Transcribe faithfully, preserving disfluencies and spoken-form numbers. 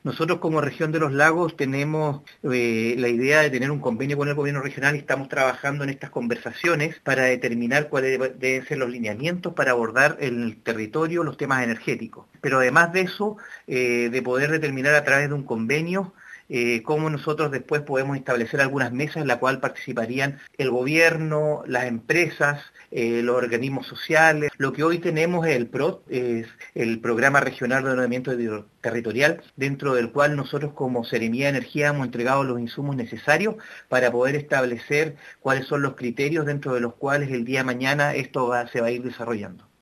Nosotros como región de los lagos tenemos eh, la idea de tener un convenio con el gobierno regional y estamos trabajando en estas conversaciones para determinar cuáles deben ser los lineamientos para abordar en el territorio los temas energéticos. Pero además de eso, eh, de poder determinar a través de un convenio eh, cómo nosotros después podemos establecer algunas mesas en la cual participarían el gobierno, las empresas, eh, los organismos sociales. Lo que hoy tenemos es el P R O T, es el Programa Regional de Ordenamiento Territorial, dentro del cual nosotros como Seremía de Energía hemos entregado los insumos necesarios para poder establecer cuáles son los criterios dentro de los cuales el día de mañana esto va, se va a ir desarrollando.